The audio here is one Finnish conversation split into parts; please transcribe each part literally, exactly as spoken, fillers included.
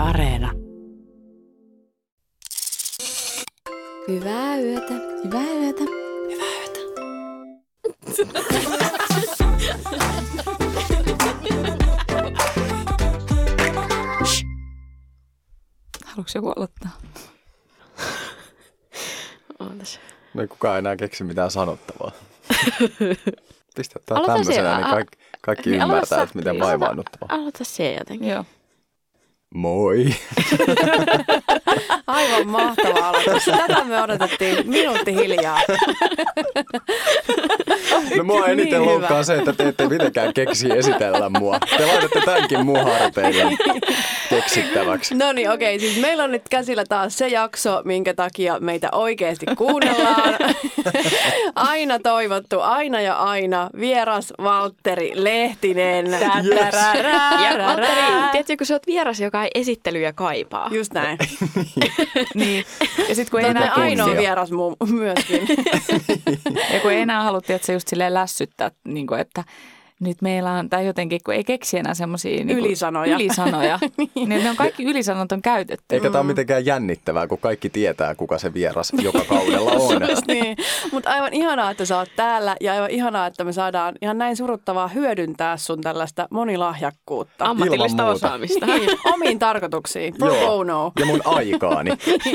Areena. Hyvää yötä, hyvää yötä, hyvää yötä. Haluatko joku aloittaa? Ootas. No ei kukaan enää keksi mitään sanottavaa. Pistä tää Aloita tämmöisenä, siellä. niin kaikki, kaikki Niin, aloita ymmärtää, sä. että miten Niin. vaivaannuttavaa. Aloita se jotenkin. Joo. Moi. Aivan mahtava aloitus. Tätä me odotettiin minuutti hiljaa. No mua eniten Niin loukkaa hyvä. se, että te ette mitenkään keksi esitellä mua. Te laitatte tämänkin mun harteille keksittäväksi. No niin, okei. Siis meillä on nyt käsillä taas se jakso, minkä takia meitä oikeasti kuunnellaan. Aina toivottu, aina ja aina. Vieras Valtteri Lehtinen. Yes. Ja Valtteri, tiedätkö, kun sä oot vieras, joka ei esittelyjä kaipaa. Just näin. Niin. Ja sitten kun ei Tämä enää ainoa kunnia. vieras mu- myöskin. Ja kun ei enää haluttiin, että se just silleen lässyttää, niin kuin, että nyt meillä on, tai jotenkin, kun ei keksi enää semmoisia niin Ylisanoja. ylisanoja niin. niin ne on kaikki ylisanot on käytetty. Eikä tää ole mitenkään jännittävää, kun kaikki tietää, kuka se vieras joka kaudella on. Just niin. Mutta aivan ihanaa, että sä oot täällä ja aivan ihanaa, että me saadaan ihan näin suruttavaa hyödyntää sun tällaista monilahjakkuutta. Ammatillista Ilman muuta. osaamista. Niin, omiin tarkoituksiin. Pro bono. Ja mun aikaani.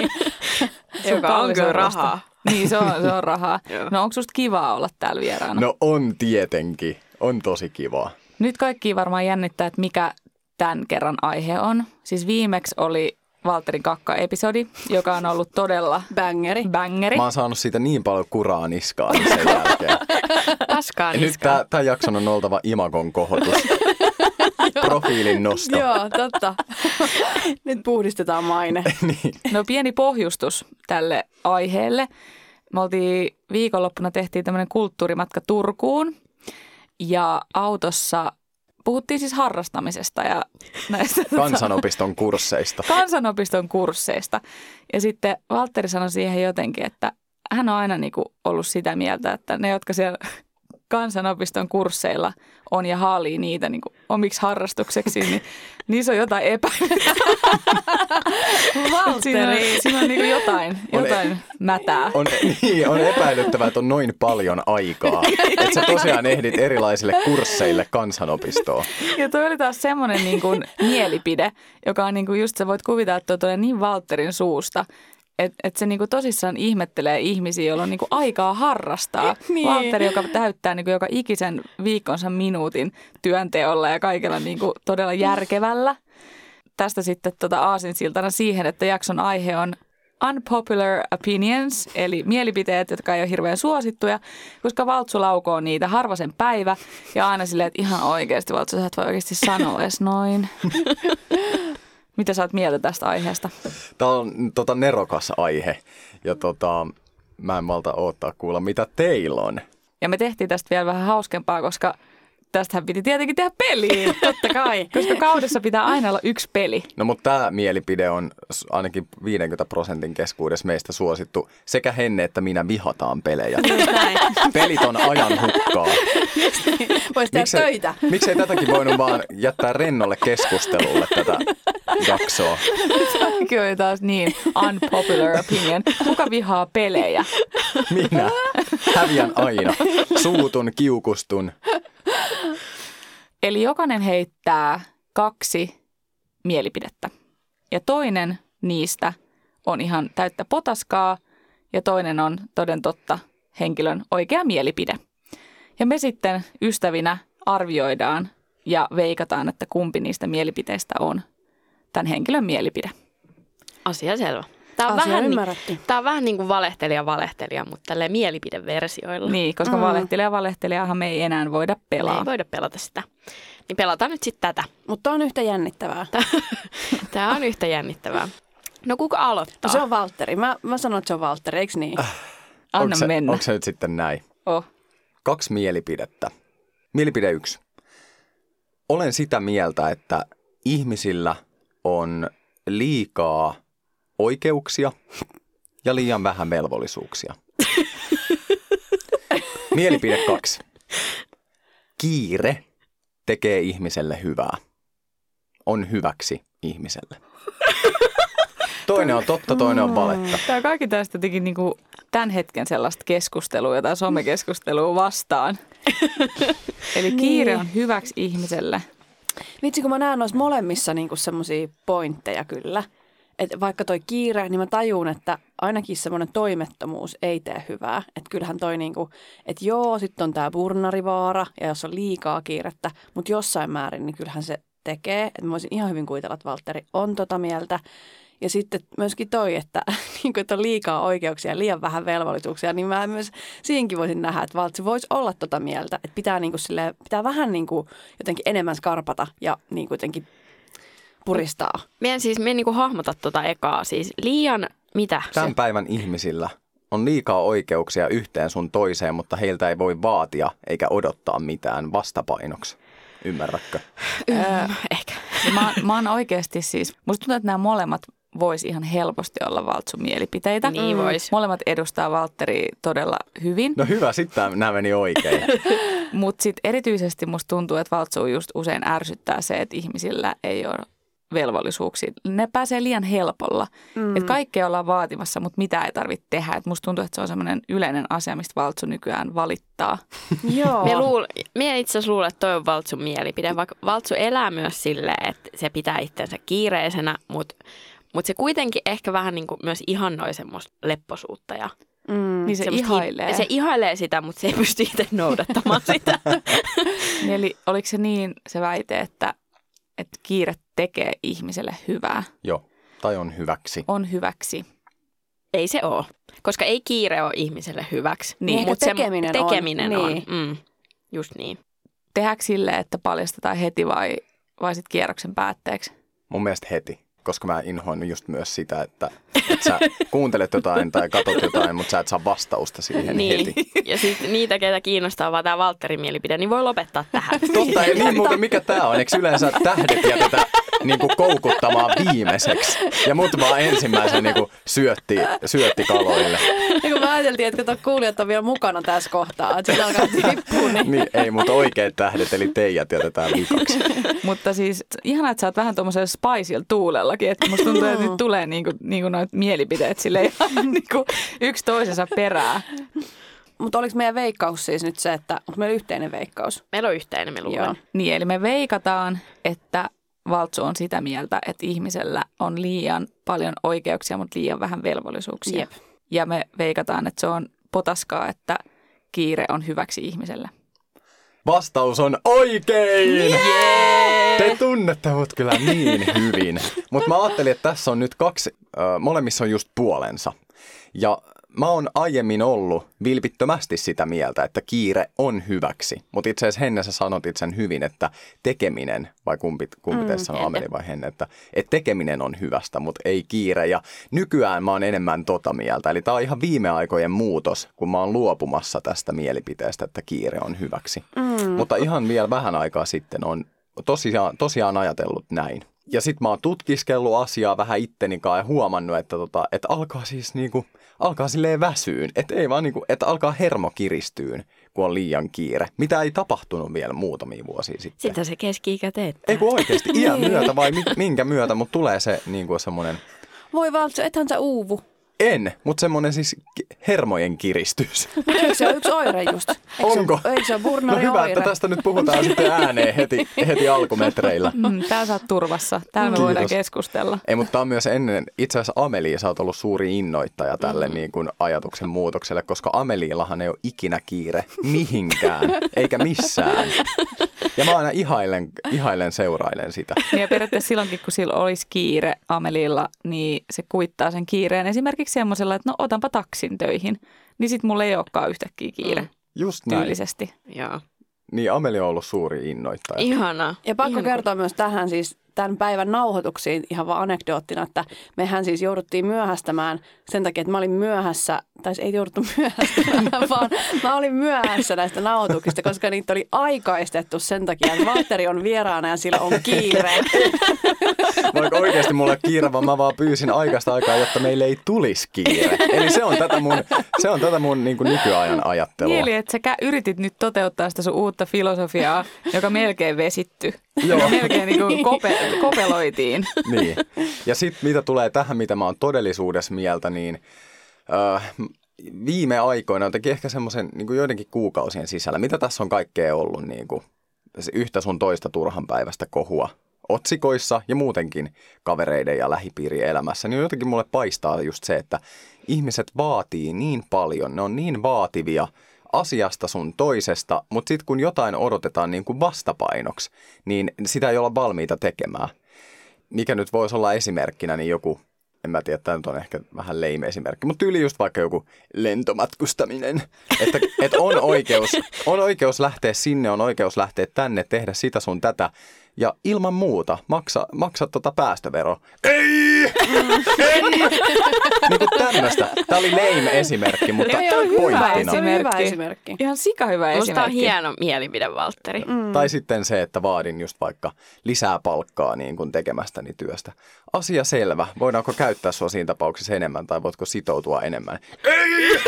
Joka on kyllä rahaa. Niin, se on, se on rahaa. Joo. No onko susta kivaa olla täällä vieraana? No on tietenkin. On tosi kivaa. Nyt kaikki varmaan jännittää, että mikä tämän kerran aihe on. Siis viimeksi oli Valtterin kakka-episodi, joka on ollut todella Bangeri. bangeri. Mä oon saanut siitä niin paljon kuraa niskaan sen jälkeen. Paskaa Ja nyt niskaan. tää, tää jakson on oltava imagon kohotus. Profiilin nosto. Joo, totta. Nyt puhdistetaan maine. Niin. No pieni pohjustus tälle aiheelle. Me oltiin viikonloppuna tehtiin tämmöinen kulttuurimatka Turkuun ja autossa puhuttiin siis harrastamisesta ja näistä Kansanopiston kursseista. kansanopiston kursseista. Ja sitten Valtteri sanoi siihen jotenkin, että hän on aina niin kuin ollut sitä mieltä, että ne, jotka siellä kansanopiston kursseilla on ja haalii niitä niin kuin omiksi harrastukseksi, niin niissä on jotain epäilyä. Siinä on, siinä on niin kuin jotain, On- jotain mätää. On, niin, on epäilyttävää, että on noin paljon aikaa, että sä tosiaan ehdit erilaisille kursseille kansanopistoon. Ja toi oli taas semmoinen niin kuin mielipide, joka on niin kuin just, sä voit kuvitella, että tulee niin Valtterin suusta, että et se niinku tosissaan ihmettelee ihmisiä, joilla on niinku aikaa harrastaa. Niin. Valtteri, joka täyttää niinku joka ikisen viikkonsa minuutin työnteolla ja kaikella niinku todella järkevällä. Tästä sitten tota aasinsiltana siihen, että jakson aihe on unpopular opinions, eli mielipiteet, jotka ei ole hirveän suosittuja, koska Valtsu laukoo niitä harva sen päivä ja aina silleen, että ihan oikeasti Valtsu, sä et voi oikeasti sanoa edes noin. Mitä sä oot mieltä tästä aiheesta? Tämä on tota, nerokas aihe ja tota, mä en malta odottaa kuulla, mitä teillä on. Ja me tehtiin tästä vielä vähän hauskempaa, koska tästähän piti tietenkin tehdä peliä. Totta kai. Koska kaudessa pitää aina olla yksi peli. No mutta tämä mielipide on s- ainakin viidenkymmenen prosentin keskuudessa meistä suosittu. Sekä Henne että minä vihataan pelejä. Just näin. Pelit on ajan hukkaa. Voisi tehdä töitä. Miksei tätäkin voinut vaan jättää rennolle keskustelulle tätä jaksoa? Sekin oli taas niin unpopular opinion. Kuka vihaa pelejä? Minä häviän aina. Suutun, kiukustun. Eli jokainen heittää kaksi mielipidettä. Ja toinen niistä on ihan täyttä potaskaa ja toinen on toden totta henkilön oikea mielipide. Ja me sitten ystävinä arvioidaan ja veikataan, että kumpi niistä mielipiteistä on tämän henkilön mielipide. Asia selvä. Tämä on, Asia vähän, ymmärretty. niin, tää on vähän niin kuin valehtelija valehtelija, mutta tälleen mielipideversioilla. Niin, koska mm. valehtelija valehtelijahan me ei enää voida Me pelaa. ei voida pelata sitä. Niin pelataan nyt sitten tätä. Mutta on yhtä jännittävää. Tämä on yhtä jännittävää. No kuka aloittaa? No se on Valtteri. Mä, mä sanon, että se on Valtteri, eikö niin? Anna onko se, mennä. Onko se nyt sitten näin? Oh. Kaksi mielipidettä. Mielipide yksi. Olen sitä mieltä, että ihmisillä on liikaa oikeuksia ja liian vähän velvollisuuksia. Mielipide kaksi. Kiire tekee ihmiselle hyvää. on hyväksi ihmiselle. Toinen on totta, toinen on valetta. Tämä kaikki tästä teki niinku tämän hetken sellaista keskustelua tai somekeskustelua vastaan. Eli kiire on hyväksi ihmiselle. Vitsi, kun mä näen noissa molemmissa niinku semmoisia pointteja kyllä. Että vaikka toi kiire, niin mä tajun, että ainakin semmoinen toimettomuus ei tee hyvää. Että kyllähän toi niinku, että joo, sitten on tää burnarivaara ja jos on liikaa kiirettä, mutta jossain määrin niin kyllähän se tekee. Että mä voisin ihan hyvin kuvitella, että Valtteri on tota mieltä. Ja sitten myöskin toi, että, niin kuin, että on liikaa oikeuksia ja liian vähän velvollisuuksia, niin mä myös siinkin voisin nähdä, että Valtteri voisi olla tota mieltä, että pitää, niin kuin, silleen, pitää vähän niin kuin, jotenkin enemmän skarpata ja niin kuin, jotenkin puristaa. Mä en siis mä en niin kuin hahmota tota ekaa, siis liian, mitä Tämän se? päivän ihmisillä on liikaa oikeuksia yhteen sun toiseen, mutta heiltä ei voi vaatia eikä odottaa mitään vastapainoksi. Ymmärrätkö? Öö, ehkä. Mä, mä oon oikeasti siis, musta tuntuu, että nämä molemmat voisi ihan helposti olla Valtsun mielipiteitä. Niin vois. Molemmat edustaa Valtteria todella hyvin. No hyvä, sitten nämä meni oikein. Mutta sitten erityisesti musta tuntuu, että Valtsu just usein ärsyttää se, että ihmisillä ei ole velvollisuuksia. Ne pääsee liian helpolla. Mm. Että kaikkea ollaan vaatimassa, mutta mitä ei tarvitse tehdä. Et musta tuntuu, että se on semmoinen yleinen asia, mistä Valtsu nykyään valittaa. Joo. Mä, luul, mä itse asiassa luulen, että toi on Valtsun mielipide, vaikka Valtsu elää myös silleen, että se pitää itsensä kiireisenä, mutta mut se kuitenkin ehkä vähän niin kuin myös ihannoi semmoista lepposuutta ja Mm, niin se semmoista ihailee. Hi- se ihailee sitä, mutta se ei pysty itse noudattamaan sitä. Eli oliko se niin se väite, että, että kiire tekee ihmiselle hyvää? Joo, tai on hyväksi. On hyväksi. Ei se ole, koska ei kiire ole ihmiselle hyväksi. Niin, mut tekeminen se, on. tekeminen on. Niin. Mm, just niin. Tehdäänkö silleen, että paljastetaan heti vai, vai sitten kierroksen päätteeksi? Mun mielestä heti, koska mä inhoin just myös sitä, että, että sä kuuntelet jotain tai katot jotain, mutta sä et saa vastausta siihen Niin. heti. Ja sitten niitä, ketä kiinnostaa vaan tämä Valtterin mielipide, niin voi lopettaa tähän. Totta, ei niin muuten mikä tää on. Eikö yleensä tähdet jätetä niinku koukuttamaan viimeiseksi? Ja mut vaan ensimmäisen niinku syötti, syötti kaloille. Ja kun mä ajateltiin, että kato, kuulijat on vielä mukana tässä kohtaa, että se alkaa tippua, niin Niin, ei, mutta oikeat tähdet, eli teijät jätetään vikaksi. Mutta siis ihanaa, että sä oot vähän tuommoisella spiceilla tuulellakin, että musta tuntuu, että nyt tulee niinku, niinku noita mielipiteet silleen ihan niinku yksi toisensa perään. Mutta oliko meidän veikkaus siis nyt se, että onko meillä yhteinen veikkaus? Meillä on yhteinen, me Joo. luulen. Niin, eli me veikataan, että Valtsu on sitä mieltä, että ihmisellä on liian paljon oikeuksia, mutta liian vähän velvollisuuksia. Jep. Ja me veikataan, että se on potaskaa, että kiire on hyväksi ihmiselle. Vastaus on oikein! Yeah! Te tunnette mut kyllä niin hyvin. Mutta mä ajattelin, että tässä on nyt kaksi, äh, molemmissa on just puolensa. Ja mä oon aiemmin ollut vilpittömästi sitä mieltä, että kiire on hyväksi. Mutta itse asiassa Henne, sä sanotit sen hyvin, että tekeminen, vai kumpi, kumpi mm, sanoo, Ameli vai Henne, että, että tekeminen on hyvästä, mutta ei kiire. Ja nykyään mä oon enemmän tota mieltä. Eli tää on ihan viime aikojen muutos, kun mä oon luopumassa tästä mielipiteestä, että kiire on hyväksi. Mm. Mutta ihan vielä vähän aikaa sitten on tosiaan, tosiaan ajatellut näin. Ja sit mä oon tutkiskellut asiaa vähän ittenikaan ja huomannut, että, tota, että alkaa siis niinku, alkaa silleen väsyyn. Että ei vaan niinku, että alkaa hermo kiristyyn, kun on liian kiire. Mitä ei tapahtunut vielä muutamia vuosia sitten. Sitä se keski-ikä teettää. Ei kun oikeasti iän myötä vai minkä myötä, mutta tulee se niinku semmoinen, Voi Valtsu, ethän sä uuvu. en, mutta semmoinen siis hermojen kiristys. Eikö se ole yksi oire just? Eikö Onko? Se, eikö se ole No burnari hyvä, oire? että tästä nyt puhutaan sitten ääneen heti, heti alkumetreillä. Mm, täällä sä oot turvassa. Täällä me Kiitos. voidaan keskustella. Ei, mutta tämä on myös ennen, itse asiassa Amelia, sä oot ollut suuri innoittaja tälle mm. niin kuin ajatuksen muutokselle, koska Ameliillahan ei ole ikinä kiire mihinkään, eikä missään. Ja mä aina ihailen, ihailen seurailen sitä. Niin ja periaatteessa silloinkin, kun sillä olisi kiire Amelilla, niin se kuittaa sen kiireen esimerkiksi semmoisella, että no otanpa taksin töihin. Niin sit mulla ei olekaan yhtäkkiä kiire Mm. Just näin. tyylisesti. Joo. Niin Amelia on ollut suuri innoittaja. Ihanaa. Ja pakko Ihana. kertoa myös tähän siis tämän päivän nauhoituksiin ihan vaan anekdoottina, että mehän siis jouduttiin myöhästämään sen takia, että mä olin myöhässä, tai ei jouduttu myöhästämään, vaan mä olin myöhässä näistä nauhoituksista, koska niitä oli aikaistettu sen takia, että Valtteri on vieraana ja sillä on kiire. Vaikka oikeasti oikeasti mulla ei kiire, vaan mä vaan pyysin aikaista aikaa, jotta meille ei tulisi kiire. Eli se on tätä mun, se on tätä mun niin kuin nykyajan ajattelua. Niin, eli että sä yritit nyt toteuttaa sitä sun uutta filosofiaa, joka melkein vesittyi. Joo. Joka melkein niin kuin kope, kopeloitiin. Niin. Ja sitten mitä tulee tähän, mitä mä oon todellisuudessa mieltä, niin äh, viime aikoina, jotenkin ehkä semmoisen niin kuin joidenkin kuukausien sisällä, mitä tässä on kaikkea ollut niin kuin, yhtä sun toista turhan päivästä kohua otsikoissa ja muutenkin kavereiden ja lähipiirien elämässä, niin jotenkin mulle paistaa just se, että ihmiset vaatii niin paljon, ne on niin vaativia asiasta sun toisesta, mutta sitten kun jotain odotetaan niin kuin vastapainoksi, niin sitä ei olla valmiita tekemään. Mikä nyt voisi olla esimerkkinä, niin joku, en mä tiedä, tämä nyt on ehkä vähän leime esimerkki, mutta tyyli just vaikka joku lentomatkustaminen, että, että on, oikeus, on oikeus lähteä sinne, on oikeus lähteä tänne, tehdä sitä sun tätä, ja ilman muuta maksa, maksa tota päästövero. Ei! Ei! Niin kuin tämmöistä. Tämä oli lame esimerkki, mutta pointtina. Se on hyvä esimerkki. Ihan sika hyvä esimerkki. Musta on hieno mielipide, Valtteri. Mm. Tai sitten se, että vaadin just vaikka lisää palkkaa niin kuin tekemästäni työstä. Asia selvä. Voidaanko käyttää sua siinä tapauksessa enemmän tai voitko sitoutua enemmän? Ei!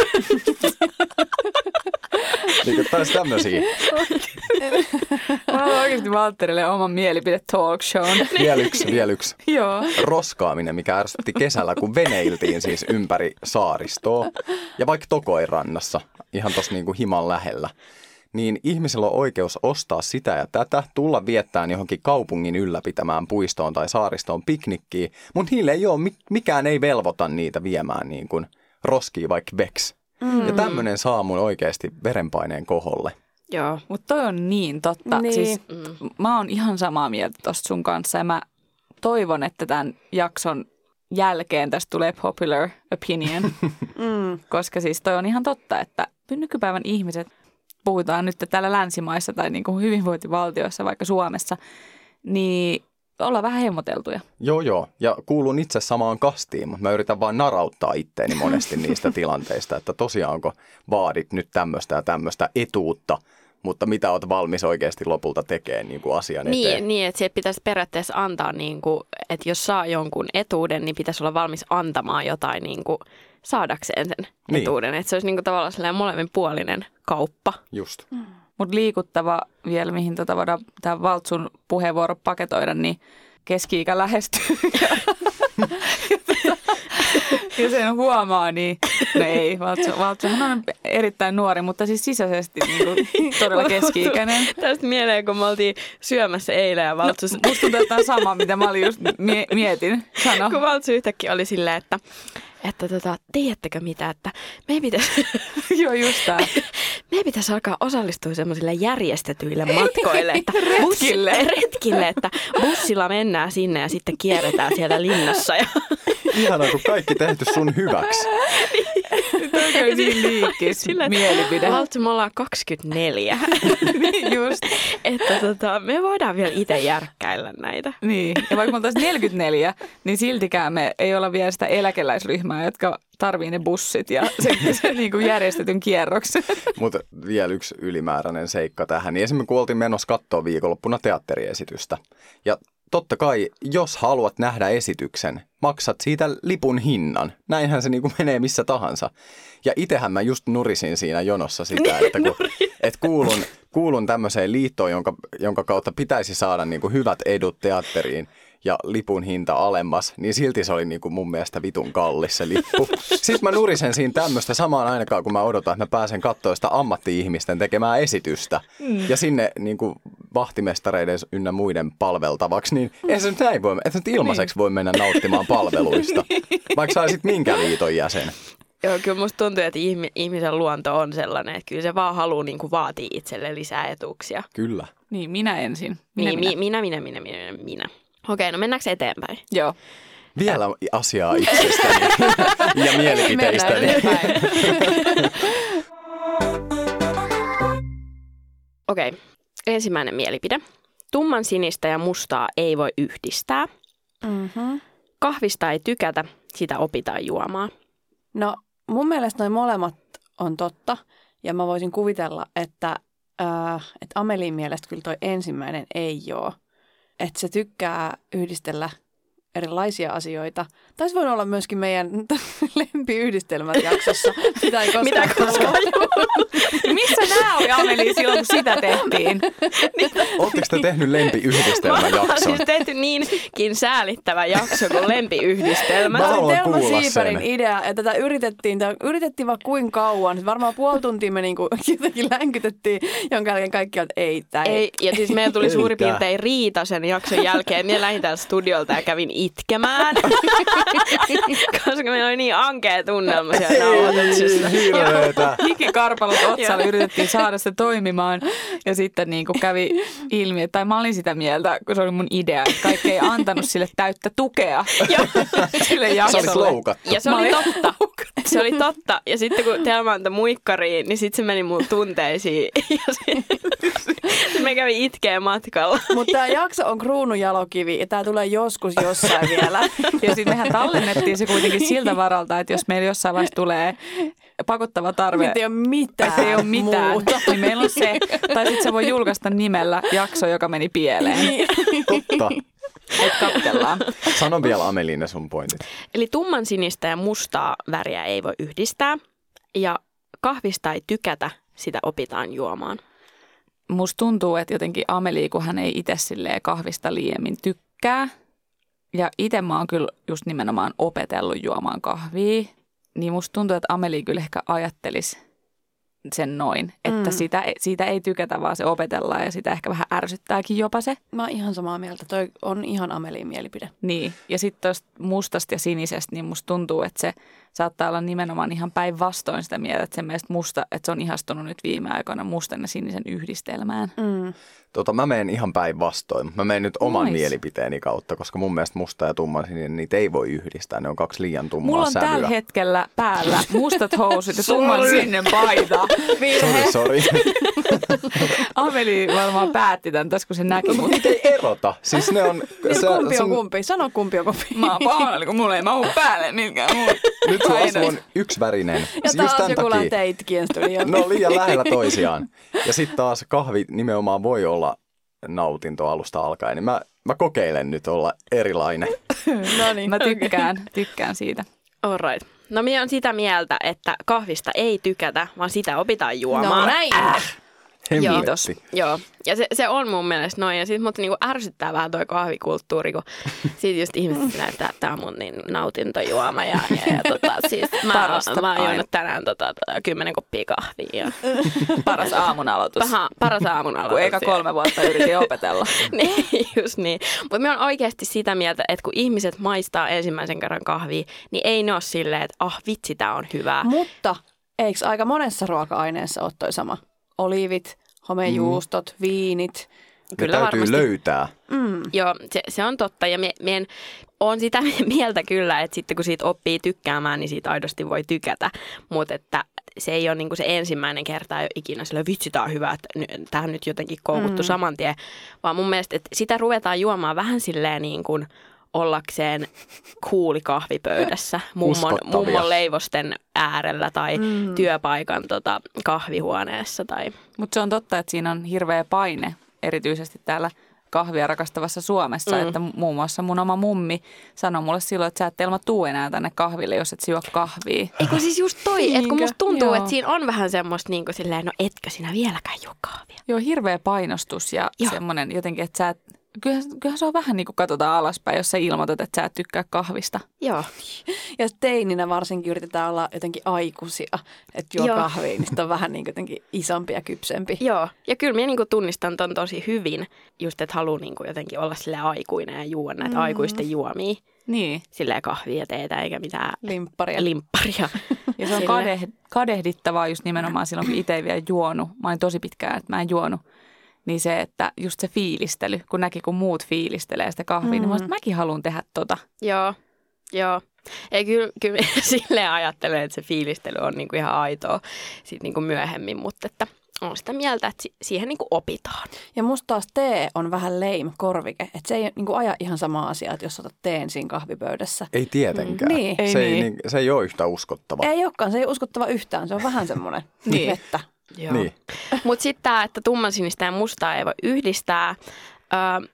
Niin kuin taisi tämmöisiä. Mä haluan oikeasti Valtterille oman mielipide talk shown. Vielä yksi, vielä yksi. Joo. Roskaaminen, mikä ärsytti kesällä, kun veneiltiin siis ympäri saaristoa. Ja vaikka Tokoin rannassa, ihan tossa niin kuin himan lähellä. Niin ihmisillä on oikeus ostaa sitä ja tätä, tulla viettään johonkin kaupungin ylläpitämään puistoon tai saaristoon piknikkiin. Mutta niille ei ole, mikään ei velvoita niitä viemään niin kuin roskia vaikka veks. Mm. Ja tämmöinen saa mun oikeasti verenpaineen koholle. Joo, mutta toi on niin totta. Niin. Siis, mm. Mä oon ihan samaa mieltä tosta sun kanssa ja mä toivon, että tämän jakson jälkeen tästä tulee popular opinion. mm. Koska siis toi on ihan totta, että nykypäivän ihmiset, puhutaan nyt täällä länsimaissa tai niin kuin hyvinvointivaltioissa, vaikka Suomessa, niin ollaan vähän hemmoteltuja. Joo, joo. Ja kuulun itse samaan kastiin, mutta mä yritän vaan narauttaa itteeni monesti niistä tilanteista, että tosiaanko vaadit nyt tämmöistä ja tämmöistä etuutta, mutta mitä oot valmis oikeasti lopulta tekemään niin kuin asian eteen. Niin, niin, että siihen pitäisi periaatteessa antaa, niin kuin, että jos saa jonkun etuuden, niin pitäisi olla valmis antamaan jotain niin kuin saadakseen sen niin. etuuden. Että se olisi niin kuin tavallaan sellainen molemminpuolinen kauppa. Just. Mm. Mutta liikuttava vielä, mihin tota voidaan tämä Valtsun puheenvuoro paketoida, niin keski-ikä lähestyy. Ja sen huomaa, niin no ei, Valtsu, Valtsuhan on erittäin nuori, mutta siis sisäisesti niin kuin todella keski-ikäinen. Tästä mieleen, kun me oltiin syömässä eilen ja Valtsu... No, musta tuntuu, että on sama, mitä mä olin just mie- mietin. Sano. Kun Valtsu yhtäkkiä oli silleen, että, että tota, tiedättekö mitä, että meidän pitäisi... Joo, just tää. Meidän pitäisi alkaa osallistua semmoisille järjestetyille matkoille. Että retkille. Bussi, retkille, että bussilla mennään sinne ja sitten kierretään siellä linnassa. Ja... Ihanaa, kun kaikki tehty sun hyväksi. Toi on niin liikkis mielipide. Valtsu, me ollaan kaksikymmentäneljä. Niin just. Että tota, me voidaan vielä itse järkkäillä näitä. Niin, ja vaikka me oltaisiin neljäkymmentäneljä, niin siltikään me ei olla vielä sitä eläkeläisryhmää, jotka tarvii ne bussit ja sen, sen niin kuin järjestetyn kierroksen. Mutta vielä yksi ylimääräinen seikka tähän. Niin esimerkiksi kun oltiin menossa katsoa viikonloppuna teatteriesitystä. Ja totta kai, jos haluat nähdä esityksen, maksat siitä lipun hinnan. Näinhän se niin kuin menee missä tahansa. Ja itsehän mä just nurisin siinä jonossa sitä, että kun, et kuulun, kuulun tämmöiseen liittoon, jonka, jonka kautta pitäisi saada niin kuin hyvät edut teatteriin ja lipun hinta alemmas, niin silti se oli niin kuin mun mielestä vitun kallis se lippu. Sitten mä nurisen siinä tämmöistä samaan aikaan, kun mä odotan, että mä pääsen katsoa sitä ammatti-ihmisten tekemää esitystä. Mm. Ja sinne niin kuin vahtimestareiden ynnä muiden palveltavaksi, niin ei se nyt näin voi, että nyt ilmaiseksi voi mennä nauttimaan palveluista, vaikka sä olisit minkä liiton jäsen. Joo, kyllä musta tuntuu, että ihmisen luonto on sellainen, että kyllä se vaan haluaa niin kuin vaatia itselle lisää etuuksia. Kyllä. Niin, minä ensin. Minä, niin, minä, minä, minä, minä, minä, minä. Okei, no mennäänkö eteenpäin? Joo. Vielä asiaa itsestäni ja mielipiteistäni. Okei, ensimmäinen mielipide. Tumman sinistä ja mustaa ei voi yhdistää. Mm-hmm. Kahvista ei tykätä, sitä opitaan juomaan. No mun mielestä noi molemmat on totta ja mä voisin kuvitella, että, äh, että Amelin mielestä kyllä toi ensimmäinen ei ole. Että se tykkää yhdistellä erilaisia asioita. Taisi voinut olla myöskin meidän lempiyhdistelmät jaksossa. Mitä ei koskaan, Mitä koskaan Missä nämä oli, Ameli, silloin kun sitä tehtiin? Oletteko te tehnyt Mä lempiyhdistelmäjakson? ollaan siis tehty niinkin säälittävä jakso kuin lempiyhdistelmä. Mä Tämä oli haluan Telma kuulla Siiperin sen. idea, että tätä yritettiin, tätä yritettiin vaan kuin kauan. Varmaan puoli tuntia me niinku jotenkin länkytettiin, jonka jälkeen kaikki että ei, tää ei. Ei, ja siis meillä tuli Ei suurin tää. piirtein riita sen jakson jälkeen. Minä lähdin täältä studiolta ja kävin itkemään, koska meillä oli niin ankea tunnelma siellä nauhoituksessa. Hirveetä. Hikikarpalot otsalla yritettiin saada se toimimaan ja sitten niin kuin kävi ilmi, tai mä olin sitä mieltä, kun se oli mun idea, että kaikki ei antanut sille täyttä tukea sille Se oli jaksolle. sloukattu. Ja se Mä oli olin- totta. Se oli totta. Ja sitten kun Telma antoi muikkariin, niin sitten se meni mun tunteisiin. Ja sitten me kävin itkeä matkalla. Mutta tämä jakso on kruununjalokivi ja tämä tulee joskus jossain vielä. Ja sitten mehän tallennettiin se kuitenkin siltä varalta, että jos meillä jossain vaiheessa tulee pakottava tarve, Nyt ei ole mitään että ei ole mitään, muuta. niin meillä on se, tai sitten se voi julkaista nimellä jakso, joka meni pieleen, Totta. että katsellaan. Sano vielä Ameli ne sun pointit. Eli tumman sinistä ja mustaa väriä ei voi yhdistää. Ja kahvista ei tykätä, sitä opitaan juomaan. Musta tuntuu, että jotenkin Ameli, kun hän ei itse silleen kahvista liiemmin tykkää. Ja itse mä oon kyllä just nimenomaan opetellut juomaan kahvia. Niin musta tuntuu, että Ameli kyllä ehkä ajattelisi sen noin. Että Mm. sitä, siitä ei tykätä, vaan se opetellaan ja sitä ehkä vähän ärsyttääkin jopa se. Mä oon ihan samaa mieltä. Toi on ihan Amelin mielipide. Niin. Ja sitten tuosta mustasta ja sinisestä, niin musta tuntuu, että se saattaa olla nimenomaan ihan päinvastoin sitä mieltä, että se mielestä musta, että se on ihastunut nyt viime aikoina mustan ja sinisen yhdistelmään. Mm. Tota, mä menen ihan päinvastoin. Mä menen nyt oman Nice. mielipiteeni kautta, koska mun mielestä musta ja tumman sininen, niitä ei voi yhdistää. Ne on kaksi liian tummaa Mulla on sävyä. tällä hetkellä päällä mustat housut ja tumman sininen paita. Sori, sori. Ameli varmaan päätti tämän tässä, kun se näki mut. Niitä ei erota. Siis ne on... Niin se- kumpi se on kumpi? Sano kumpi on kumpi. Mä oon pahoillani, kun mulla ei mahu päälle mitkään muut. Nyt sun Painot. asu on yksivärinen. Ja Just taas tän joku takia. lähtee itkien studioon. Ne on liian lähellä toisiaan. Ja sitten taas kahvi nimenomaan voi olla nautinto alusta alkaen. Niin mä, mä kokeilen nyt olla erilainen. No niin. Mä tykkään, tykkään siitä. All right. No minä on sitä mieltä, että kahvista ei tykätä, vaan sitä opitaan juomaan. No näin. Hemmetti. Joo, ja se, se on mun mielestä noin. Ja sitten mut niinku ärsyttää vähän toi kahvikulttuuri, kun siitä just ihmiset sanoo, että tämä on mun niin nautintojuoma. Ja, ja, ja tota, siis mä, Parasta mä oon aina. juonut tänään tota, tota, kymmenen koppia kahvia. Ja Paras aamun aloitus. paha, paras aamun aloitus. Kun eka kolme vuotta yritin opetella. Niin, just niin. Mutta me on oikeasti sitä mieltä, että kun ihmiset maistaa ensimmäisen kerran kahvia, niin ei ne ole silleen, että ah vitsi, tää on hyvää. Mutta eikö aika monessa ruoka-aineessa ole toi sama? Oliivit, homejuustot, mm. viinit. Ne Kyllä täytyy varmasti. löytää. Mm. Joo, se, se on totta ja me, me on sitä mieltä kyllä, että sitten kun siitä oppii tykkäämään, niin siitä aidosti voi tykätä, mutta että se ei ole niin kuin se ensimmäinen kerta ei ole ikinä sille vitsi, tää on hyvä, että tämä on nyt jotenkin koukuttu mm. saman tien, vaan mun mielestä, että sitä ruvetaan juomaan vähän silleen niin kuin ollakseen kuuli kahvipöydässä, mummon, Uskottavia. mummon leivosten äärellä tai mm. työpaikan tota, kahvihuoneessa. Tai... Mutta se on totta, että siinä on hirveä paine, erityisesti täällä kahvia rakastavassa Suomessa. Mm. Että muun muassa mun oma mummi sanoi mulle silloin, että sä et Telma tuu enää tänne kahville, jos et juo kahvia. Eikö siis just toi, että kun Niinkö? musta tuntuu, Joo. että siinä on vähän semmoista niin kuin silleen, no etkö sinä vieläkään juo kahvia? Joo, hirveä painostus ja Joo. semmoinen jotenkin, että sä et, kyllähän, kyllähän se on vähän niin kuin katsotaan alaspäin, jos sä ilmoitat, että sä et tykkää kahvista. Joo. Ja teininä varsinkin yritetään olla jotenkin aikuisia, että juo Joo. kahvia, niin sit on vähän niin kuin jotenkin isompi ja kypsempi. Joo, ja kyllä minä niinku tunnistan ton tosi hyvin, just että haluan niinku jotenkin olla silleen aikuinen ja juoda näitä mm. aikuisten juomia, Niin. silleen kahvia ja teetä eikä mitään Limpparia. limpparia. Ja se on Sille. kadeh, kadehdittavaa just nimenomaan silloin, kun itse ei vielä juonut. Mä olin tosi pitkään, että mä en juonut. Niin se, että just se fiilistely, kun näki, kun muut fiilistelee sitä kahvia, mm. niin mä olisin, että mäkin haluan tehdä tota. Joo, joo. Ei kyllä, kyllä silleen ajattelen, että se fiilistely on niinku ihan aitoa sit niinku myöhemmin, mutta että on sitä mieltä, että si- siihen niinku opitaan. Ja musta taas tee on vähän lame korvike, että se ei niin kuin aja ihan sama asia, että jos otat teen siinä kahvipöydässä. Ei tietenkään. Mm. Niin. Ei se, ei, niin. niin, se ei ole yhtä uskottava. Ei olekaan, se ei uskottava yhtään, se on vähän semmoinen Niin. vettä. Joo. Niin. Mutta sitten tämä, että tummansinistä ja mustaa ei voi yhdistää, öö,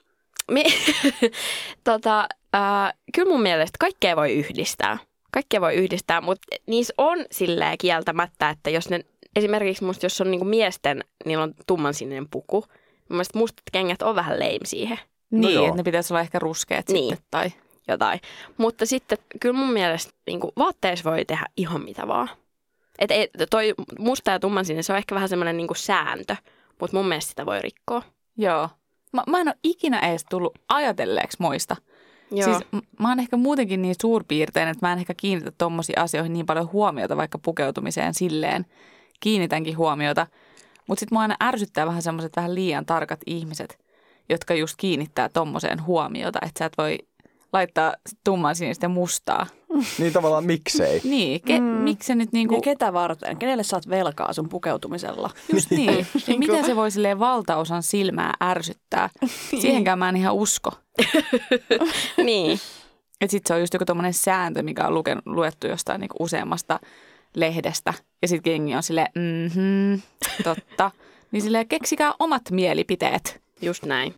Me, tota, äh, kyllä mun mielestä kaikkea voi yhdistää. Kaikkea voi yhdistää, mutta niissä on silleen kieltämättä, että jos ne, esimerkiksi musta, jos on niinku miesten, niillä on tummansininen puku. Mun mielestä mustat kengät on vähän lame siihen. Niin, joo. että ne pitäisi olla ehkä ruskeat Niin. sitten. Tai... Jotain. Mutta sitten kyllä mun mielestä niinku, vaatteissa voi tehdä ihan mitä vaan. Et, et, toi musta ja tummansininen, se on ehkä vähän semmoinen niinku sääntö, mutta mun mielestä sitä voi rikkoa. Joo. Mä, mä en ole ikinä edes tullut ajatelleeksi moista. Joo. Siis m- mä oon ehkä muutenkin niin suurpiirteinen, että mä en ehkä kiinnitä tommosiin asioihin niin paljon huomiota, vaikka pukeutumiseen silleen kiinnitänkin huomiota. Mutta sitten mua aina ärsyttää vähän semmoiset vähän liian tarkat ihmiset, jotka just kiinnittää tommoseen huomiota, että sä et voi laittaa tumman sinistä ja mustaa. Niin tavallaan miksei. Niin, ke- Mm. miksi se nyt niinku... Ja ketä varten? Kenelle saat velkaa sun pukeutumisella? Just niin. Ja miten se voi silleen valtaosan silmää ärsyttää? Siihenkään mä en ihan usko. Niin. Että sit se on just joku tommonen sääntö, mikä on luken, luettu jostain niinku useammasta lehdestä. Ja sit jengi on silleen, mhm, totta. Niin silleen keksikää omat mielipiteet. Just näin.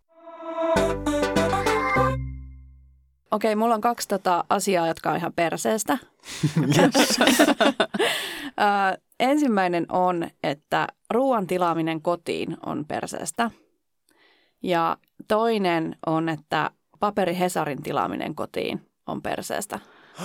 Okei, mulla on kaksi tota asiaa, jotka on ihan perseestä. Yes. Ö, ensimmäinen on, että ruoan tilaaminen kotiin on perseestä. Ja toinen on, että paperi Hesarin tilaaminen kotiin on perseestä.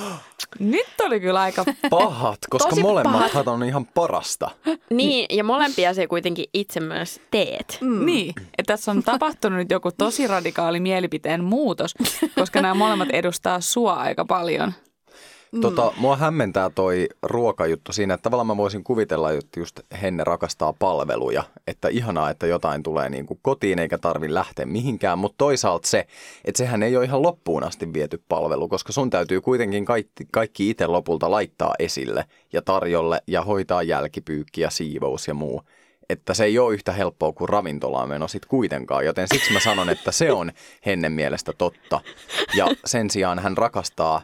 Nyt oli kyllä aika... Pahat, koska Tosi molemmat on ihan parasta. Niin, ja molempia se kuitenkin itse myös teet. Mm. Niin, että tässä on tapahtunut nyt joku tosi radikaali mielipiteen muutos, koska nämä molemmat edustaa sua aika paljon. Tota, mua hämmentää toi ruokajuttu siinä, että tavallaan mä voisin kuvitella, että just Henne rakastaa palveluja, että ihanaa, että jotain tulee niin kuin kotiin eikä tarvi lähteä mihinkään, mutta toisaalta se, että sehän ei ole ihan loppuun asti viety palvelu, koska sun täytyy kuitenkin kaikki, kaikki itse lopulta laittaa esille ja tarjolle ja hoitaa jälkipyykki ja siivous ja muu. Että se ei ole yhtä helppoa kuin ravintolaan meno sit kuitenkaan, joten siksi mä sanon, että se on Hennen mielestä totta. Ja sen sijaan hän rakastaa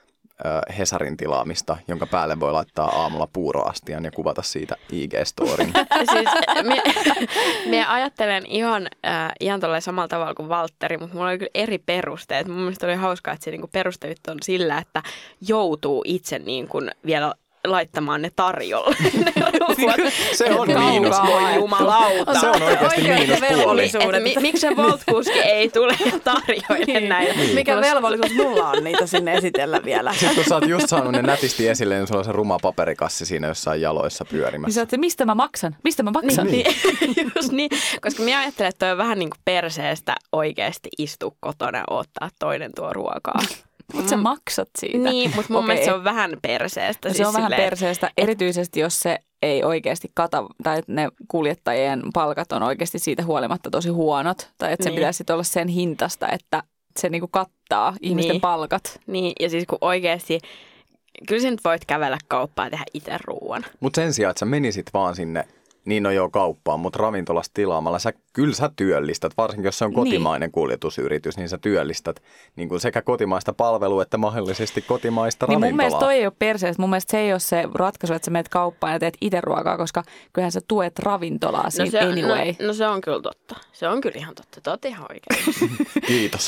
Hesarin tilaamista, jonka päälle voi laittaa aamulla puuroastian ja kuvata siitä I G-storin. Siis me, me ajattelen ihan, äh, ihan tolleen samalla tavalla kuin Valtteri, mutta mulla oli kyllä eri perusteet. Mun mielestä oli hauskaa, että se niinku perustelut on sillä, että joutuu itse niinku vielä laittamaan ne tarjolle. Ne ruuat. Se on Kaukaa, miinus. voi jumalauta. Se on oikeasti miinuspuoli. Mi- miksi se Volt-kuski ei tule ja tarjoile näitä? Niin. Mikä velvollisuus mulla on niitä sinne esitellä vielä? Sitten kun sä oot just saanut ne nätisti esille, niin sulla on se ruma paperikassi siinä jossain jaloissa Niin pyörimässä. sä oot se, mistä mä maksan? Mistä mä maksan? Niin, niin. Just niin, koska minä ajattelen, että toi on vähän niin kuin perseestä oikeasti istua kotona ja odottaa, että toinen tuo ruokaa. Mutta sä maksat siitä. Niin, mutta mun Okei. mielestä se on vähän perseestä. Se siis on vähän silleen, perseestä, erityisesti jos se ei oikeasti kata, tai että ne kuljettajien palkat on oikeasti siitä huolimatta tosi huonot. Tai että se Niin. pitäisi sit olla sen hintasta, että se niinku kattaa ihmisten Niin. palkat. Niin, ja siis kun oikeasti, kyllä sä nyt voit kävellä kauppaan ja tehdä itse ruuan. Mutta sen sijaan, että sä menisit vaan sinne, niin no joo kauppaan, mutta ravintolasta tilaamalla, sä, kyllä sä työllistät, varsinkin jos se on kotimainen niin. kuljetusyritys, niin sä työllistät niin kuin sekä kotimaista palvelua että mahdollisesti kotimaista Niin ravintolaa. mun mielestä toi ei ole perseestä. Mun mielestä se ei ole se ratkaisu, että sä menet kauppaan ja teet itse ruokaa, koska kyllähän sä tuet ravintolaa siinä se, anyway. no, no se on kyllä totta. Se on kyllä ihan totta. Te ootte ihan oikein. Kiitos.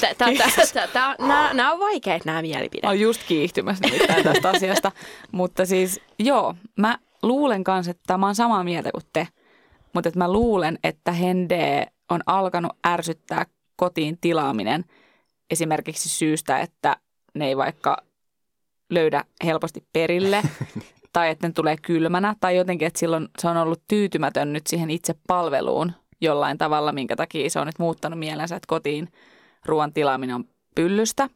Nämä on vaikeita nämä mielipiteet. Mä oon just kiihtymässä nimittäin tästä asiasta. Mutta siis joo, mä luulen kanssa, että mä oon samaa mieltä kuin te. Mutta että mä luulen, että Hende on alkanut ärsyttää kotiin tilaaminen esimerkiksi syystä, että ne ei vaikka löydä helposti perille tai että ne tulee kylmänä tai jotenkin, että silloin se on ollut tyytymätön nyt siihen itse palveluun jollain tavalla, minkä takia se on nyt muuttanut mielensä, että kotiin ruoan tilaaminen on pyllystä.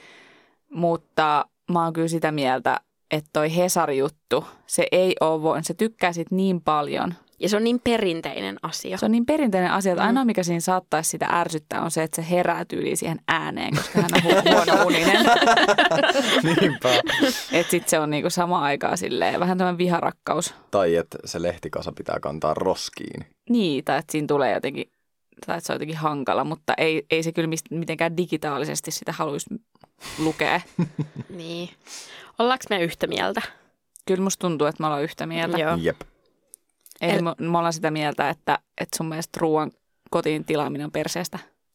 Mutta mä oon kyllä sitä mieltä, että toi Hesari-juttu, se ei ole voinut, se tykkää sit niin paljon. Ja se on niin perinteinen asia. Se on niin perinteinen asia, että ainoa mikä siinä saattaisi sitä ärsyttää on se, että se herää tyyliin siihen ääneen, koska hän on hu- huono uninen. Niinpä. Että sitten se on niinku samaan aikaan silleen vähän tämmöinen viharakkaus. Tai että se lehtikasa pitää kantaa roskiin. Niin, tai että siinä tulee jotenkin, tai että se on jotenkin hankala, mutta ei, ei se kyllä mitenkään digitaalisesti sitä haluaisi lukea. Niin. Ollaanko me yhtä mieltä? Kyllä musta tuntuu, että me ollaan yhtä mieltä. Joo. Jep. Eli El- me, me ollaan sitä mieltä, että, että sun mielestä ruoan kotiin tilaaminen on perseestä.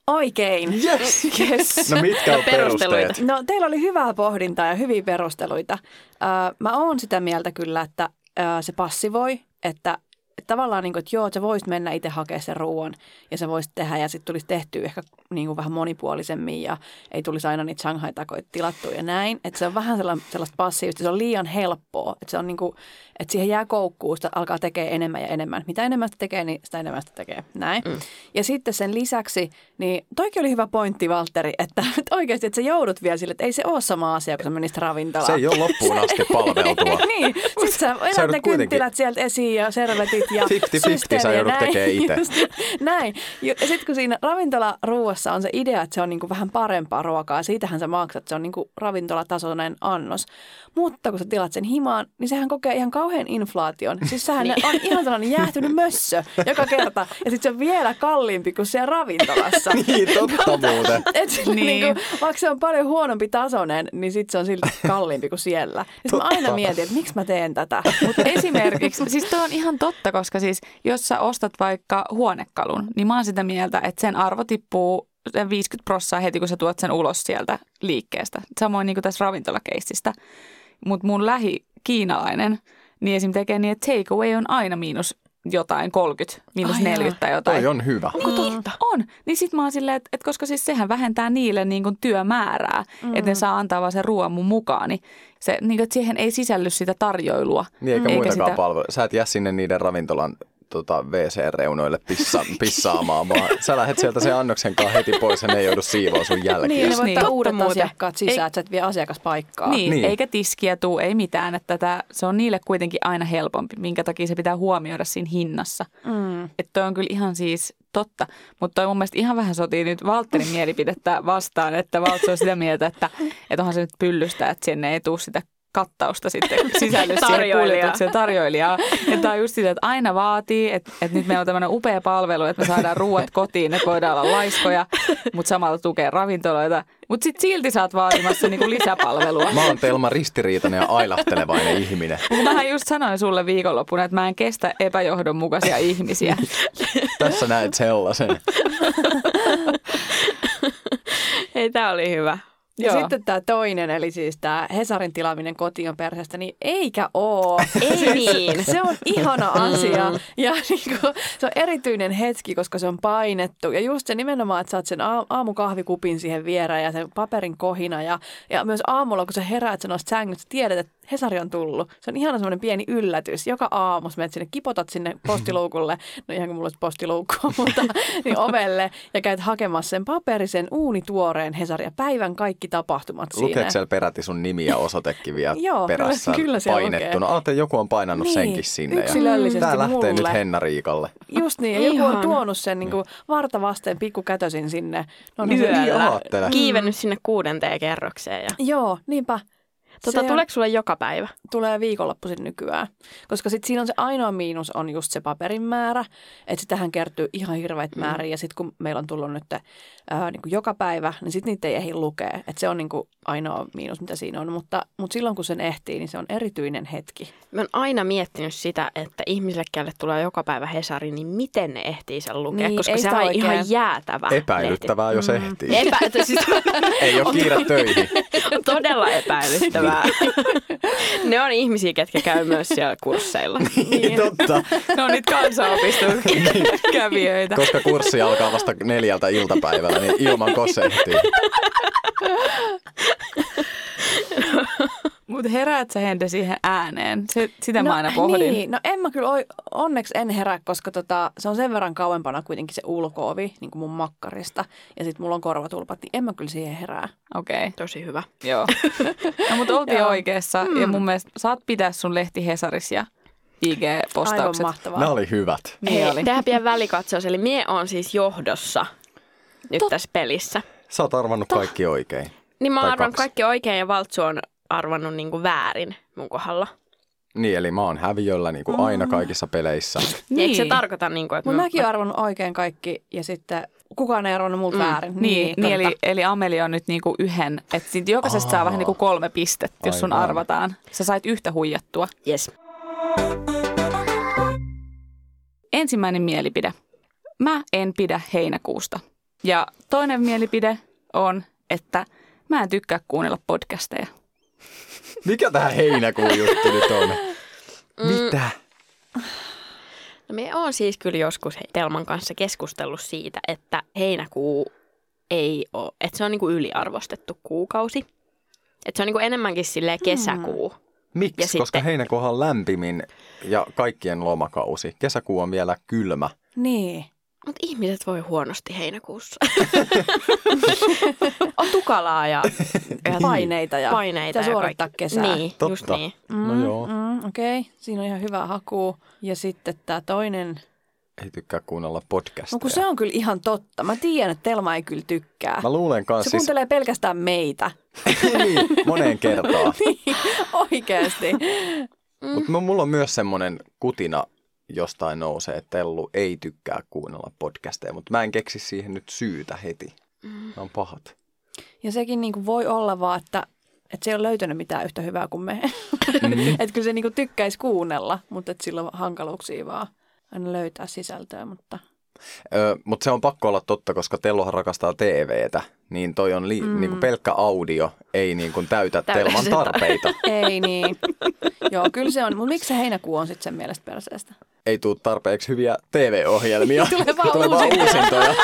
Oikein. Yes. Yes. No mitkä on Perusteluita. perusteet? No teillä oli hyvää pohdintaa ja hyviä perusteluita. Öö, mä oon sitä mieltä kyllä, että öö, se passivoi, että että tavallaan, niin kuin, että joo, että sä voisit mennä itse hakemaan sen ruoan ja sä voisit tehdä ja sitten tulisi tehtyä ehkä niin kuin vähän monipuolisemmin ja ei tulisi aina niitä Shanghai-takoita tilattua ja näin. Että se on vähän sellaista, sellaista passiivista, se on liian helppoa, että se on niin kuin, että siihen jää koukkuun, sitä alkaa tekemään enemmän ja enemmän. Mitä enemmän sitä tekee, niin sitä enemmän sitä tekee. Näin. Mm. Ja sitten sen lisäksi, niin toikin oli hyvä pointti, Valtteri, että, että oikeasti, että sä joudut vielä sille, että ei se ole sama asia, kun sä menisit ravintolaan. Se ei ole loppuun asti palveltua. Niin, sitten sä vedät ne kynttilät sieltä esiin ja servetit ja viisikymmentä viisikymmentä sä joudut tekemään itse. Näin. Ja sitten kun siinä ravintolaruuassa on se idea, että se on niinku vähän parempaa ruokaa, siitähän sä maksat, se on niinku ravintolatasoinen annos. Mutta kun sä tilat sen himaan, niin sehän kokee ihan kauhean inflaation. Siis sehän niin. on ihan sellainen jäähtynyt mössö joka kerta. Ja sitten se on vielä kalliimpi kuin siellä ravintolassa. Niin, totta muuten. Et sille niin. Niinku, vaikka se on paljon huonompi tasoinen, niin sitten se on silti kalliimpi kuin siellä. Ja mä aina mietin, että miksi mä teen tätä. Mutta esimerkiksi, siis toi on ihan totta, koska siis jos sä ostat vaikka huonekalun, niin mä oon sitä mieltä, että sen arvo tippuu viisikymmentä prosenttia heti, kun sä tuot sen ulos sieltä liikkeestä. Samoin niin kuin tässä ravintolakeissistä. Mutta mun lähi-kiinalainen, niin esim. Tekee niin, että takeaway on aina miinus jotain kolmekymmentä, miinus Ai neljäkymmentä tai jotain. Toi on hyvä. Onko totta? On. Niin sit mä oon silleen, että, että koska siis sehän vähentää niille niin kuin työmäärää, mm. että ne saa antaa vaan sen ruoan mun mukaan, niin, se, niin kuin, että siihen ei sisälly sitä tarjoilua. Niin eikä, eikä muitakaan sitä... palveluja. Sä et jää sinne niiden ravintolan tota, W C-reunoille pissa, pissaamaan, vaan sä lähdet sieltä sen annoksen kanssa heti pois ja ne ei joudu siivoa sun jälkeen. Niin, ne voi niin. ottaa uudet Muuten. asiakkaat sisään, että sä et vie asiakaspaikkaa. Niin, Niin. eikä tiskiä tuu, ei mitään. Että tätä, se on niille kuitenkin aina helpompi, minkä takia se pitää huomioida siinä hinnassa. Mm. Että toi on kyllä ihan siis totta. Mutta toi mun mielestä ihan vähän sotii nyt Valtterin mielipidettä vastaan, että Valtteri on sitä mieltä, että, että onhan se nyt pyllystä, että sinne ei tule sitä kattausta sitten sisällys siihen kuljetukseen tarjoilijaa. Ja tämä on just sitä, että aina vaatii, että, että nyt meillä on tämmöinen upea palvelu, että me saadaan ruuat kotiin, että voidaan olla laiskoja, mutta samalla tukee ravintoloita. Mutta sitten silti sä oot vaatimassa niinku lisäpalvelua. Mä oon Telma ristiriitainen ja ailahtelevainen ihminen. Mähän just sanoin sulle viikonloppuna, että mä en kestä epäjohdonmukaisia ihmisiä. Tässä näet sellaisen. Ei, tää oli hyvä. Ja Joo. sitten tämä toinen, eli siis tämä Hesarin tilaaminen kotiin perheestä, niin eikä oo. Ei niin. Se on ihana asia ja niinku, se on erityinen hetki, koska se on painettu. Ja just se nimenomaan, että saat sen aamukahvikupin siihen viereen ja sen paperin kohina. Ja, ja myös aamulla, kun sä heräät sen noista sängystä, tiedät, että Hesari on tullut. Se on ihana semmoinen pieni yllätys. Joka aamu sä menet sinne, kipotat sinne postiluukulle, no ihan kuin mulla olisi postiluukkua, mutta niin ovelle. Ja käyt hakemassa sen paperisen uunituoreen Hesaria päivän kaikki tapahtumat siinä. Lukeeko siellä peräti sun nimi ja osoitekin vielä Joo, perässä kyllä, kyllä siellä painettuna? Aloitte, joku on painannut niin, senkin sinne. yksilöllisesti Tää lähtee mulle. nyt Henna-Riikalle. Just niin, ja joku on Ihan. tuonut sen niin kuin varta vasten pikkukätösin sinne. No, Niin, se- niin, ajattele. Kiivennyt sinne kuudenteen kerrokseen. Ja... Joo, niinpä. Tota, Se tuleeko sulle joka päivä? tulee viikonloppuisin nykyään. Koska sitten siinä on se ainoa miinus on just se paperin määrä. Että sitähän kertyy ihan hirveät määriä. Ja sitten kun meillä on tullut nyt ää, niin kuin joka päivä, niin sitten niitä ei ehdi lukea. Että se on niin kuin ainoa miinus, mitä siinä on. Mutta, mutta silloin kun sen ehtii, niin se on erityinen hetki. Mä oon aina miettinyt sitä, että ihmisille, kelle tulee joka päivä Hesari, niin miten ne ehtii sen lukea, Niin, koska ei se sitä on oikein. ihan jäätävä Epäilyttävää, jos ehtii. lehti. Epä, siis, Ei ole kiire töihin. on todella epäilyttävää. Ne on ihmisiä, ketkä käy myös siellä kursseilla. Niin, totta. Ne on niitä kansanopiston kävijöitä. Koska kurssi alkaa vasta neljältä iltapäivällä, niin ilman kosehtii. Mutta heräät sä Hende siihen ääneen? Se, sitä mä aina no, pohdin. Niin, no en mä kyllä, oi- onneksi en herää, koska tota, se on sen verran kauempana kuitenkin se ulko-ovi, niin kuin mun makkarista. Ja sitten mulla on korvatulpat, niin en mä kyllä siihen herää. Okei, okay. Tosi hyvä. joo. No mutta oltiin Joo. oikeassa ja mun mielestä saat pitää sun lehti Hesaris ja I Aivan G-postaukset. mahtavaa. Nämä oli hyvät. Niin Hei, oli. tehdään pian välikatsaus, eli mie on siis johdossa nyt Tot- tässä pelissä. Sä oot arvannut kaikki oikein. Niin mä oon Tai arvannut kaksi. kaikki oikein ja Valtsu on arvannut niinku väärin mun kohdalla. Niin, eli mä oon häviöllä niin kuin aina kaikissa peleissä. Niin. Eikö se tarkoita, niinku, että Mutta mä- mäkin oon arvannut oikein kaikki ja sitten kukaan ei arvannut multa Mm. väärin. Niin, niin eli, totta. eli Amelia on nyt niinku yhden, että siitä jokaisesta saa Aa. vähän niinku kolme pistettä, jos sun Aivan. arvataan. Sä sait yhtä huijattua. Yes. Ensimmäinen mielipide. Mä en pidä heinäkuusta. Ja toinen mielipide on, että mä en tykkää kuunnella podcasteja. Mikä tää heinäkuun juttu nyt on? Mitä? No me on siis kyllä joskus Telman kanssa keskustellut siitä, että heinäkuu ei ole, että se on niinku yliarvostettu kuukausi. Että se on niinku enemmänkin silleen kesäkuu. Miksi? Ja Koska sitten... heinäkuuhan on lämpimin ja kaikkien lomakausi. Kesäkuu on vielä kylmä. Niin. Mutta ihmiset voi huonosti heinäkuussa. On tukalaa ja, ja Paineita ja, paineita ja suorittaa kaikki. kesää. Niin, Totta. just niin. No joo. Mm, Okei, okay. Siinä on ihan hyvä haku. Ja sitten tämä toinen. Ei tykkää kuunnella podcasteja. No kun se on kyllä ihan totta. Mä tiedän, että Telma ei kyllä tykkää. Mä luulen kanssa. Se Siis... kuuntelee pelkästään meitä. niin, moneen kertaan. Niin, oikeasti. Mm. Mutta mulla on myös semmoinen kutina jostain nousee, että Tellu ei tykkää kuunnella podcasteja, mutta mä en keksi siihen nyt syytä heti. Mm. Ne on pahat. Ja sekin niin kuin voi olla vaan, että, että se ei ole löytänyt mitään yhtä hyvää kuin me. Mm. Että kyllä se niin kuin tykkäisi kuunnella, mutta että sillä on hankaluuksia vaan aina löytää sisältöä. Mutta Ö, mutta se on pakko olla totta, koska Telluhan rakastaa T V:tä, niin toi on li- mm. niinku pelkkä audio, ei niinku täytä Täytä Telman sitä. tarpeita. ei niin. Joo, kyllä se on. Mutta miksi se heinäkuu on sitten sen mielestä perseestä? Ei tule tarpeeksi hyviä T V-ohjelmia. Tulee vaan Tulee vaan uusintoja. uusintoja.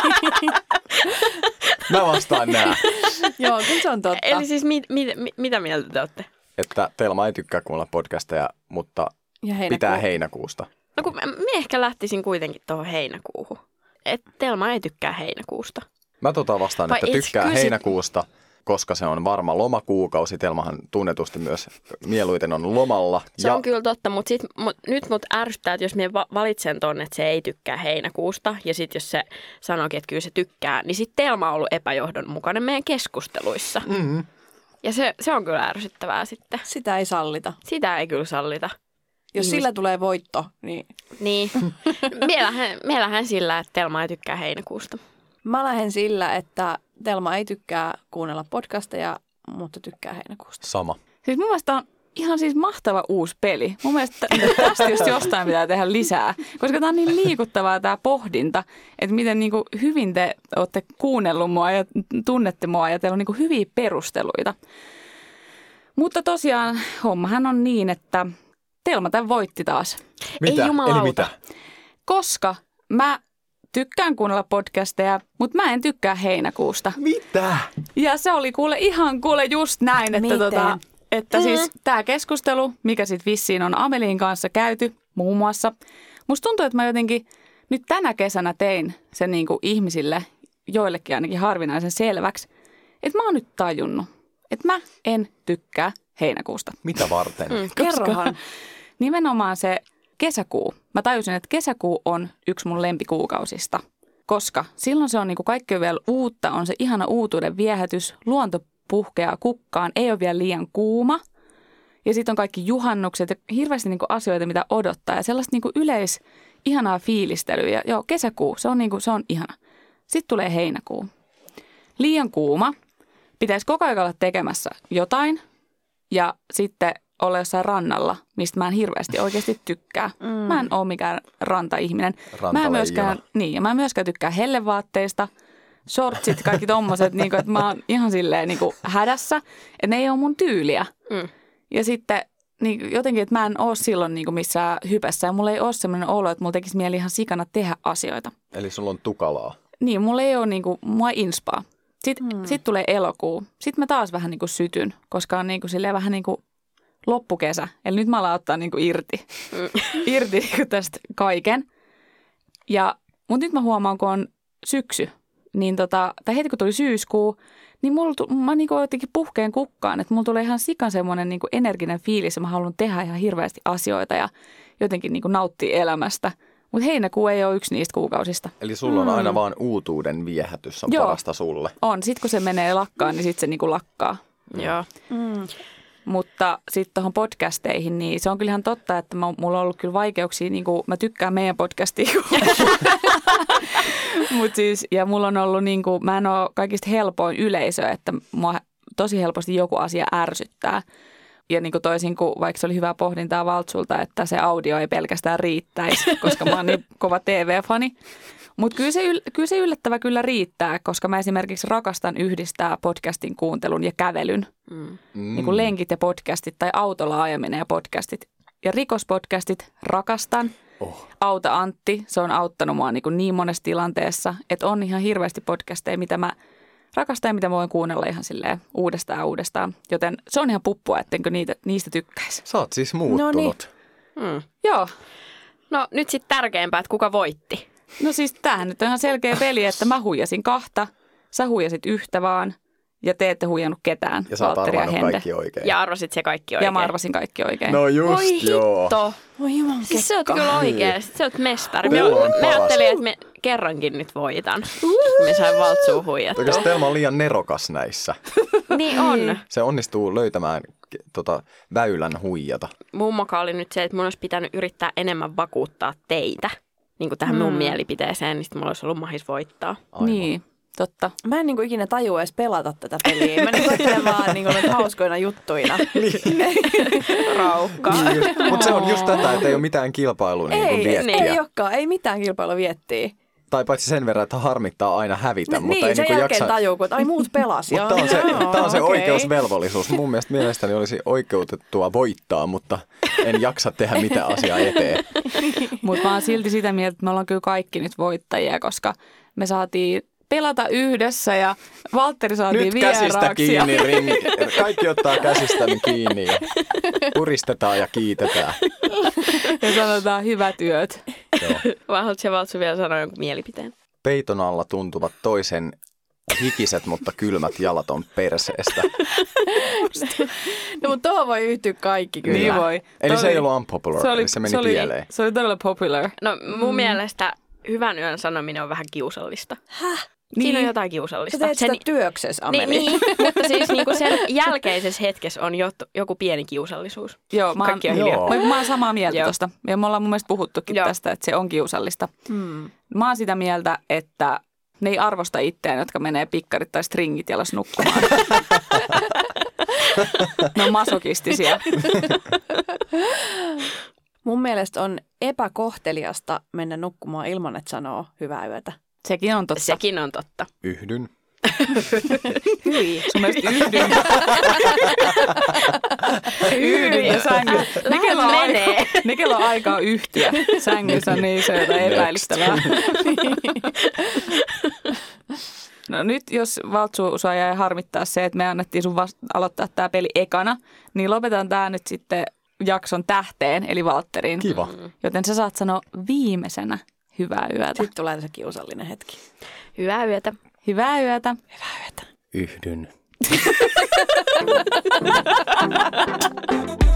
Mä vastaan nää, Joo, kyllä se on totta. Eli siis mit, mit, mit, mitä mieltä te olette? että Telma ei tykkää kuunnella podcasteja, mutta ja heinäkuu. pitää heinäkuusta. No kun mä, mä ehkä lähtisin kuitenkin tuohon heinäkuuhun. Että Telma ei tykkää heinäkuusta. Mä tota vastaan, Vai että et tykkää kyllä sit- heinäkuusta, koska se on varma lomakuukausi. Telmahan tunnetusti myös mieluiten on lomalla. Se ja on kyllä totta, mutta sit, mut, nyt mut ärsyttää, että jos minä valitsen ton, että se ei tykkää heinäkuusta, ja sitten jos se sanookin, että kyllä se tykkää, niin sitten Telma on ollut epäjohdonmukainen meidän keskusteluissa. Mm-hmm. Ja se, se on kyllä ärsyttävää sitten. Sitä ei sallita. Sitä ei kyllä sallita. Jos Ihmis- sillä tulee voitto, niin Niin. Mielähän, mielähän sillä, että Telma ei tykkää heinäkuusta. mä lähden sillä, että Telma ei tykkää kuunnella podcasteja, mutta tykkää heinäkuusta. Sama. Siis mun mielestä on ihan siis mahtava uusi peli. Mun mielestä tästä just jostain pitää tehdä lisää, koska tää on niin liikuttavaa tää pohdinta, että miten niinku hyvin te olette kuunnellut mua ja tunnette mua ja teillä on niinku hyviä perusteluita. Mutta tosiaan hommahan on niin, että Telma tämän voitti taas, Mitä? Ei jumalauta. Eli mitä? koska mä tykkään kuunnella podcasteja, mutta mä en tykkää heinäkuusta. Mitä? Ja se oli kuule ihan kuule just näin, että, Miten? tota, että siis tämä keskustelu, mikä sitten vissiin on Amelin kanssa käyty muun muassa. Musta tuntuu, että mä jotenkin nyt tänä kesänä tein sen niin kuin ihmisille, joillekin ainakin harvinaisen selväksi, että mä oon nyt tajunnut, että mä en tykkää heinäkuusta. Mitä varten? Mm. Kerrohan. Nimenomaan se kesäkuu. Mä tajusin, että kesäkuu on yksi mun lempikuukausista, koska silloin se on niin kuin kaikki on vielä uutta, on se ihana uutuuden viehätys, luonto puhkeaa kukkaan, ei ole vielä liian kuuma. Ja sitten on kaikki juhannukset ja hirveästi niin kuin asioita, mitä odottaa ja sellaista niin kuin yleis ihanaa fiilistelyä. Joo, kesäkuu, se on, niin kuin, se on ihana. Sitten tulee heinäkuu. Liian kuuma. Pitäisi koko ajan olla tekemässä jotain ja sitten olla jossain rannalla, mistä mä en hirveästi oikeasti tykkää. Mm. Mä en ole mikään rantaihminen. Mä en myöskään, niin, ja mä en myöskään tykkää hellevaatteista, shortsit, kaikki tommoset, niin kuin, että mä oon ihan silleen niin kuin hädässä, että ne ei ole mun tyyliä. Mm. Ja sitten niin jotenkin, että mä en ole silloin niin kuin missään hypässä ja mulla ei ole semmoinen olo, että mulla tekisi mieli ihan sikana tehdä asioita. Eli sulla on tukalaa. Niin, mulla ei ole niin kuin, mua inspaa. Sitten mm. sit tulee elokuu. Sitten mä taas vähän niin kuin sytyn, koska on niin kuin silleen vähän niin kuin loppukesä. Eli nyt mä alan ottaa niin kuin irti, mm. irti niin kuin tästä kaiken. Ja, mutta nyt mä huomaan, kun on syksy, niin tota, tai heti kun tuli syyskuu, niin mulla, mä niin kuin jotenkin puhkeen kukkaan, että mulla tulee ihan sikan semmoinen niin kuin energinen fiilis ja mä haluan tehdä ihan hirveästi asioita ja jotenkin niin kuin nauttia elämästä. Mutta heinäkuu ei ole yksi niistä kuukausista. Eli sulla on mm. aina vaan uutuuden viehätys on Joo. parasta sulle. On. Sitten kun se menee lakkaan, niin sitten se niin kuin lakkaa. Joo. Mm. Mutta sitten tuohon podcasteihin, niin se on kyllä ihan totta, että mä, mulla on ollut kyllä vaikeuksia, niin kuin mä tykkään meidän podcastia. Mut siis, ja mulla on ollut, niin kuin, mä en ole kaikista helpoin yleisö, että mua tosi helposti joku asia ärsyttää. Ja niin kuin toisin kuin vaikka se oli hyvä pohdintaa Valtsulta, että se audio ei pelkästään riittäisi, koska mä oon niin kova T V-fani. Mutta kyllä, kyllä se yllättävä kyllä riittää, koska mä esimerkiksi rakastan yhdistää podcastin kuuntelun ja kävelyn. Mm. Niin kuin lenkit ja podcastit tai autolla ajaminen ja podcastit. Ja rikospodcastit rakastan. Oh. Auta Antti, se on auttanut mua niin, niin monessa tilanteessa, että on ihan hirveästi podcasteja, mitä mä rakastan ja mitä mä voin kuunnella ihan silleen uudestaan ja uudestaan. Joten se on ihan puppua, ettenkö niitä, niistä tykkäisi. Sä oot siis muuttunut. No niin. Mm. Joo. No nyt sitten tärkeämpää, että kuka voitti. No siis tämähän nyt on ihan selkeä peli, että mä huijasin kahta, sä huijasit yhtä vaan ja te ette huijannut ketään. Ja sä oot Valtteri ja arvannut Hende. kaikki oikein. Ja arvasit se kaikki oikein. Ja mä arvasin kaikki oikein. No just Voi joo. hitto. Voi juman Siis sä oot kyllä oikeesti. Sä oot mestari. Me, Telma on me paras. ajattelin, että me kerrankin nyt voitan. Me sain Valtsua huijattua. Oikeasti Telma on liian nerokas näissä. Niin on. Se onnistuu löytämään tota, väylän huijata. Mummoka oli nyt se, että mun olisi pitänyt yrittää enemmän vakuuttaa teitä. Niin kuin tähän mun mielipiteeseen, niin sitten mulla olisi ollut mahis voittaa. Aivan. Niin, totta. Mä en niinku ikinä tajua edes pelata tätä peliä. Mä niinku ajattelen vaan niinku hauskoina juttuina. Raukkaa. Niin, mutta se on just tätä, että ei ole mitään kilpailua niin kuin Ei, viettiä. ei olekaan. Ei mitään kilpailua viettiä. Tai paitsi sen verran, että harmittaa aina hävitä, Niin, mutta ei sen niin jälkeen jaksa. tajuu, kun ai muut pelasi. Mutta tämä on se, Joo, tää on se okei. oikeusvelvollisuus. Mun mielestä mielestäni olisi oikeutettua voittaa, mutta en jaksa tehdä mitään asiaa eteen. Mutta mä oon silti sitä mieltä, että me ollaan kyllä kaikki nyt voittajia, koska me saatiin pelata yhdessä ja Valtteri saatiin Nyt vieraaksi. käsistä kiinni, ringi. Kaikki ottaa käsistäni kiinni ja puristetaan ja kiitetään. Ja sanotaan hyvät työt. Joo. Vai haluatko sä Valtsu vielä sanoa jonkun mielipiteen? Peiton alla tuntuvat toisen hikiset, mutta kylmät jalat on perseestä. No, mutta tuohon voi yhtyä kaikki kyllä. Niin voi. Eli se Toi- ei ollut unpopular, se, oli, eli se meni se, oli, pieleen. se oli todella popular. No mun mm. mielestä hyvän yön sanominen on vähän kiusallista. Häh? Siinä on jotain kiusallista. Sä teet sitä Sen- työksessä, Niin, Ameli. niin, mutta siis niinku sen jälkeisessä hetkessä on jo, joku pieni kiusallisuus. Joo, mä oon, Kaikki on hiljaa. Mä, mä oon samaa mieltä Joo. tosta. Ja me ollaan mun mielestä puhuttukin Joo. tästä, että se on kiusallista. Hmm. Mä oon sitä mieltä, että ne ei arvosta itseään, jotka menee pikkarit tai stringit jalas nukkumaan. Ne on masokistisia. Mun mielestä on epäkohteliasta mennä nukkumaan ilman, että sanoo hyvää yötä. Sekin on totta. Sekin on totta. Yhdyn. Hyi. Sun mielestä yhdyn. Yhdyn ja sängy. Ne kello on aika, menee. ne kello on aikaa yhtyä. Sängyssä on niin se jotain epäilyttävää. No nyt, jos Valtsu sua jäi harmittaa se, että me annettiin sun vasta- aloittaa tämä peli ekana, niin lopetan tämä nyt sitten jakson tähteen, eli Valtteriin. Kiva. Joten sä saat sanoa viimeisenä hyvää yötä. Sitten tulee se kiusallinen hetki. Hyvää yötä. Hyvää yötä. Hyvää yötä. Yhdyn.